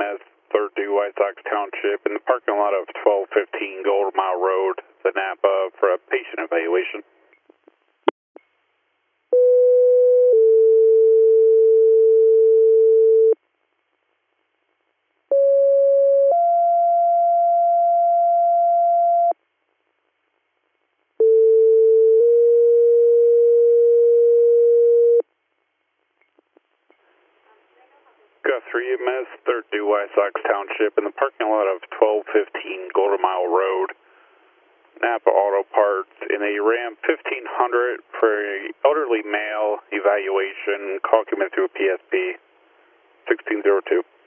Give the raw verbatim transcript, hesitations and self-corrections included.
M S, third due White Sox Township, in the parking lot of twelve fifteen Golden Mile Road, the Napa, for a patient evaluation. Guthrie M S, third due White Sox Township, in the parking lot of twelve fifteen Golden Mile Road, Napa Auto Parts, in a Ram fifteen hundred for an elderly male evaluation. Call came in through P S P sixteen oh two.